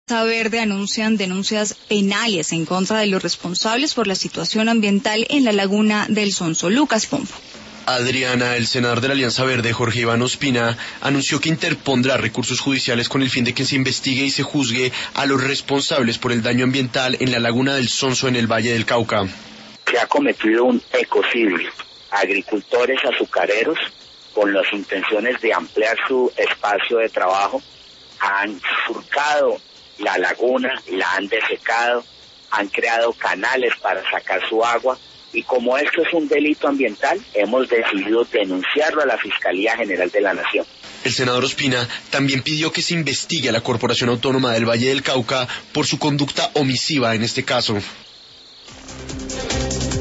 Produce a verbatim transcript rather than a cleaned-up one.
Verde anuncian denuncias penales en contra de los responsables por la situación ambiental en la laguna del Sonso. Lucas Pombo. Adriana, el senador de la Alianza Verde, Jorge Iván Ospina, anunció que interpondrá recursos judiciales con el fin de que se investigue y se juzgue a los responsables por el daño ambiental en la laguna del Sonso en el Valle del Cauca. Se ha cometido un ecocidio. Agricultores azucareros, con las intenciones de ampliar su espacio de trabajo, han surcado la laguna, la han desecado, han creado canales para sacar su agua, y como esto es un delito ambiental, hemos decidido denunciarlo a la Fiscalía General de la Nación. El senador Ospina también pidió que se investigue a la Corporación Autónoma del Valle del Cauca por su conducta omisiva en este caso.